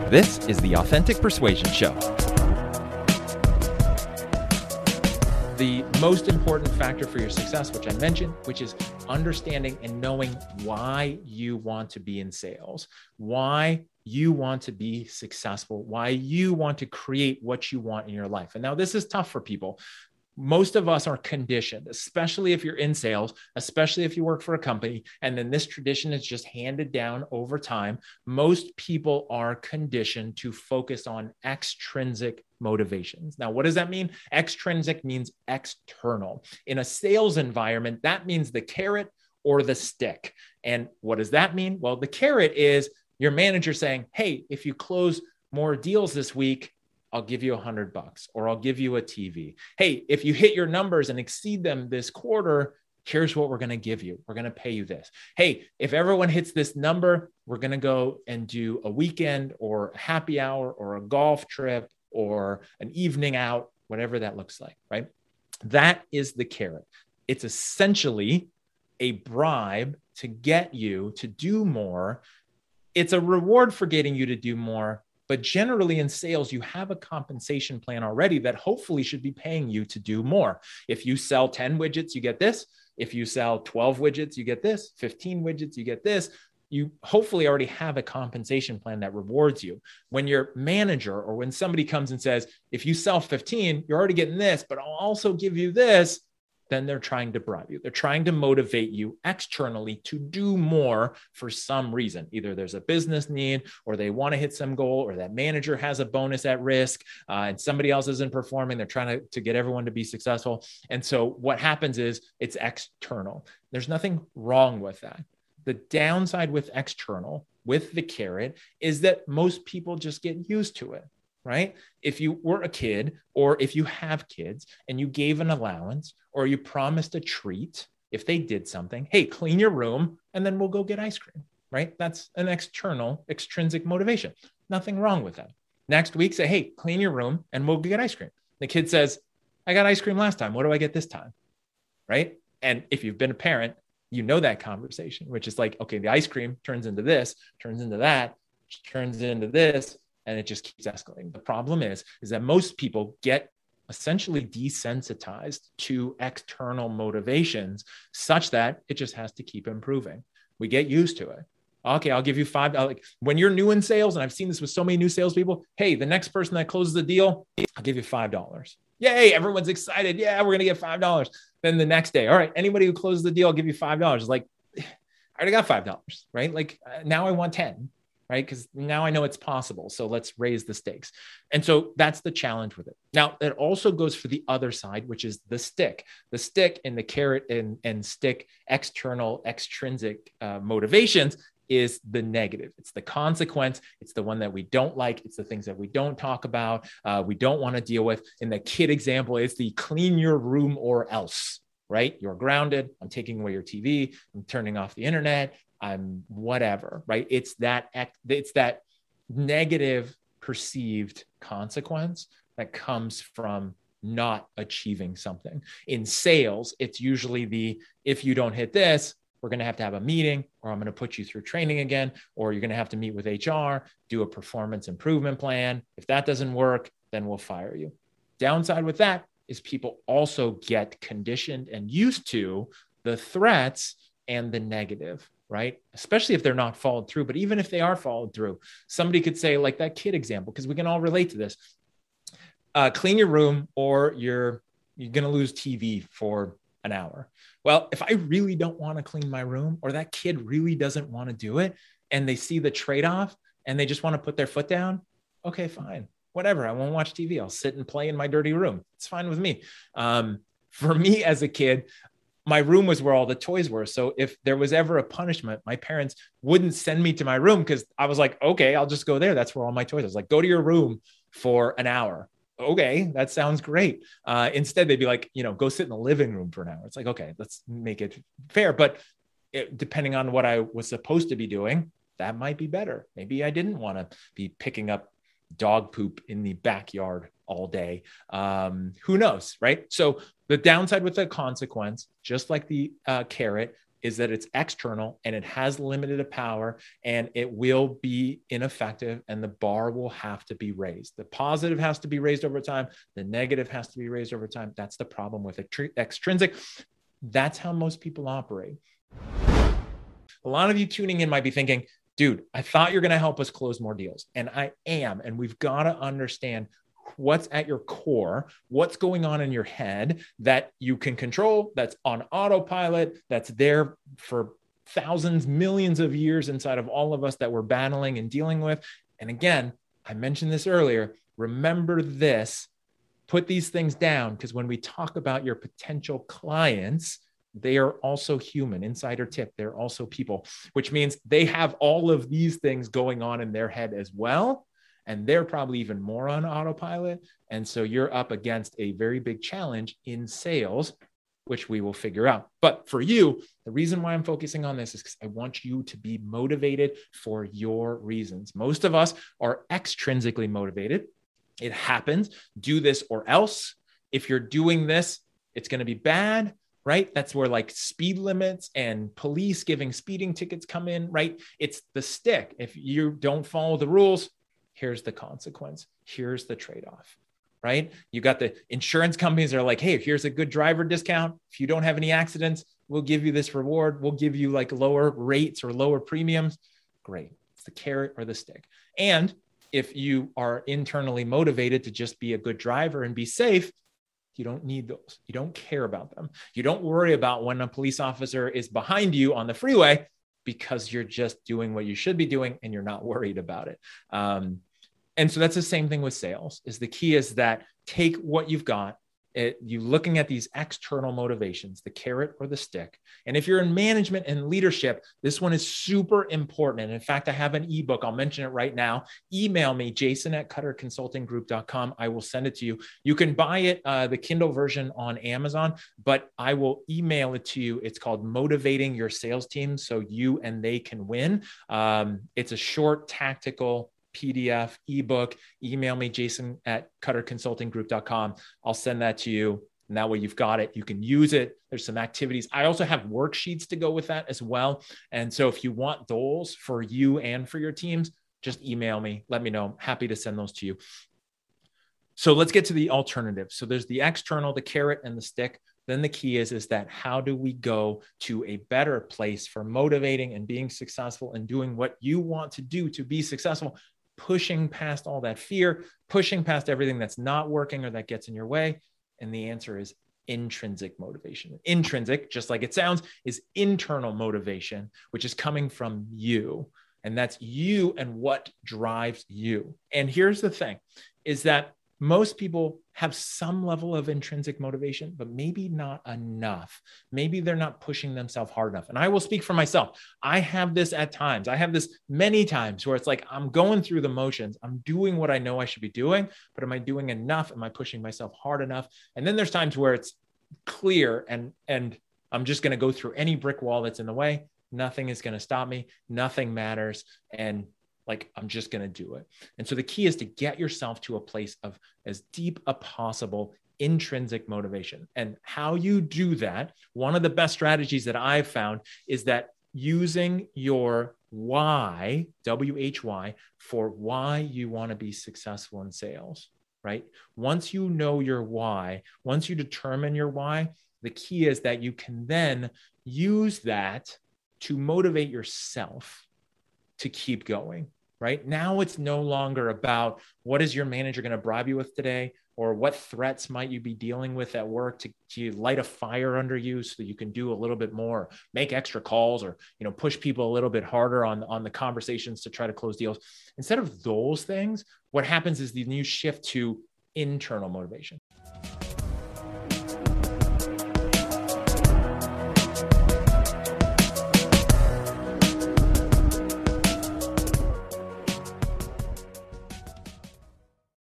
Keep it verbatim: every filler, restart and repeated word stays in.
This is the Authentic Persuasion Show. The most important factor for your success, which I mentioned, which is understanding and knowing why you want to be in sales, why you want to be successful, why you want to create what you want in your life. And now this is tough for people. Most of us are conditioned, especially if you're in sales, especially if you work for a company, and then this tradition is just handed down over time. Most people are conditioned to focus on extrinsic motivations. Now, what does that mean? Extrinsic means external. In a sales environment, that means the carrot or the stick. And what does that mean? Well, the carrot is your manager saying, hey, if you close more deals this week, I'll give you a hundred bucks, or I'll give you a T V. Hey, if you hit your numbers and exceed them this quarter, here's what we're going to give you. We're going to pay you this. Hey, if everyone hits this number, we're going to go and do a weekend or a happy hour or a golf trip or an evening out, whatever that looks like, right? That is the carrot. It's essentially a bribe to get you to do more. It's a reward for getting you to do more. But generally in sales, you have a compensation plan already that hopefully should be paying you to do more. If you sell ten widgets, you get this. If you sell twelve widgets, you get this. fifteen widgets, you get this. You hopefully already have a compensation plan that rewards you. When your manager or when somebody comes and says, if you sell fifteen, you're already getting this, but I'll also give you this, then they're trying to bribe you. They're trying to motivate you externally to do more for some reason. Either there's a business need, or they want to hit some goal, or that manager has a bonus at risk, uh, and somebody else isn't performing. They're trying to, to get everyone to be successful. And so what happens is it's external. There's nothing wrong with that. The downside with external, with the carrot, is that most people just get used to it. Right? If you were a kid, or if you have kids and you gave an allowance, or you promised a treat, if they did something, hey, clean your room and then we'll go get ice cream, right? That's an external, extrinsic motivation. Nothing wrong with that. Next week, say, hey, clean your room and we'll get ice cream. The kid says, I got ice cream last time. What do I get this time? Right? And if you've been a parent, you know that conversation, which is like, okay, the ice cream turns into this, turns into that, turns into this. And it just keeps escalating. The problem is, is that most people get essentially desensitized to external motivations such that it just has to keep improving. We get used to it. Okay, I'll give you five dollars. Like when you're new in sales, and I've seen this with so many new salespeople, hey, the next person that closes the deal, I'll give you five dollars. Yay, everyone's excited. Yeah, we're going to get five dollars. Then the next day, all right, anybody who closes the deal, I'll give you five dollars. It's like, I already got five dollars, right? Like now I want ten. Right? Because now I know it's possible. So let's raise the stakes. And so that's the challenge with it. Now, it also goes for the other side, which is the stick. The stick and the carrot and, and stick external, extrinsic uh, motivations is the negative. It's the consequence. It's the one that we don't like. It's the things that we don't talk about. Uh, we don't want to deal with. In the kid example, it's the clean your room or else, right? You're grounded. I'm taking away your T V. I'm turning off the internet. I'm whatever, right? It's that, it's that negative perceived consequence that comes from not achieving something. In sales, it's usually the, if you don't hit this, we're going to have to have a meeting, or I'm going to put you through training again, or you're going to have to meet with H R, do a performance improvement plan. If that doesn't work, then we'll fire you. Downside with that is people also get conditioned and used to the threats and the negative. Right? Especially if they're not followed through. But even if they are followed through, somebody could say, like that kid example, because we can all relate to this, uh, clean your room or you're, you're going to lose T V for an hour. Well, if I really don't want to clean my room, or that kid really doesn't want to do it, and they see the trade-off and they just want to put their foot down, okay, fine, whatever. I won't watch T V. I'll sit and play in my dirty room. It's fine with me. Um, for me as a kid, my room was where all the toys were. So if there was ever a punishment, my parents wouldn't send me to my room because I was like, okay, I'll just go there. That's where all my toys are. I was like, go to your room for an hour. Okay, that sounds great. Uh, instead, they'd be like, you know, go sit in the living room for an hour. It's like, okay, let's make it fair. But it, depending on what I was supposed to be doing, that might be better. Maybe I didn't want to be picking up dog poop in the backyard all day. Um, who knows, right? So the downside with the consequence, just like the uh, carrot, is that it's external and it has limited power and it will be ineffective and the bar will have to be raised. The positive has to be raised over time. The negative has to be raised over time. That's the problem with extrinsic. That's how most people operate. A lot of you tuning in might be thinking, dude, I thought you're going to help us close more deals. And I am. And we've got to understand what's at your core, what's going on in your head that you can control, that's on autopilot, that's there for thousands, millions of years inside of all of us that we're battling and dealing with. And again, I mentioned this earlier, remember this, put these things down, because when we talk about your potential clients, they are also human. Insider tip, they're also people, which means they have all of these things going on in their head as well. And they're probably even more on autopilot. And so you're up against a very big challenge in sales, which we will figure out. But for you, the reason why I'm focusing on this is because I want you to be motivated for your reasons. Most of us are extrinsically motivated. It happens. Do this or else. If you're doing this, it's going to be bad, right? That's where like speed limits and police giving speeding tickets come in, right? It's the stick. If you don't follow the rules, here's the consequence. Here's the trade-off, right? You got the insurance companies that are like, hey, here's a good driver discount. If you don't have any accidents, we'll give you this reward. We'll give you like lower rates or lower premiums. Great. It's the carrot or the stick. And if you are internally motivated to just be a good driver and be safe, you don't need those. You don't care about them. You don't worry about when a police officer is behind you on the freeway, because you're just doing what you should be doing and you're not worried about it. Um, and so that's the same thing with sales. Is the key is that take what you've got, it, you looking at these external motivations, the carrot or the stick. And if you're in management and leadership, this one is super important. And in fact, I have an ebook. I'll mention it right now. Email me, Jason at cutter consulting group dot com. I will send it to you. You can buy it, uh, the Kindle version on Amazon, but I will email it to you. It's called Motivating Your Sales Team So You and They Can Win. Um, it's a short, tactical P D F, ebook. Email me, Jason at cutter consulting group dot com. I'll send that to you. And that way you've got it. You can use it. There's some activities. I also have worksheets to go with that as well. And so if you want those for you and for your teams, just email me. Let me know. I'm happy to send those to you. So let's get to the alternative. So there's the external, the carrot and the stick. Then the key is, is that how do we go to a better place for motivating and being successful and doing what you want to do to be successful, pushing past all that fear, pushing past everything that's not working or that gets in your way. And the answer is intrinsic motivation. Intrinsic, just like it sounds, is internal motivation, which is coming from you. And that's you and what drives you. And here's the thing, is that most people have some level of intrinsic motivation, but maybe not enough. Maybe they're not pushing themselves hard enough. And I will speak for myself. I have this at times. I have this many times where it's like, I'm going through the motions. I'm doing what I know I should be doing, but am I doing enough? Am I pushing myself hard enough? And then there's times where it's clear and, and I'm just going to go through any brick wall that's in the way. Nothing is going to stop me. Nothing matters. And like, I'm just going to do it. And so the key is to get yourself to a place of as deep a possible intrinsic motivation. And how you do that, one of the best strategies that I've found is that using your why, W H Y, for why you want to be successful in sales, right? Once you know your why, once you determine your why, the key is that you can then use that to motivate yourself to keep going. Right now, it's no longer about what is your manager going to bribe you with today, or what threats might you be dealing with at work to, to light a fire under you so that you can do a little bit more, make extra calls, or you know push people a little bit harder on, on the conversations to try to close deals. Instead of those things, what happens is the new shift to internal motivation.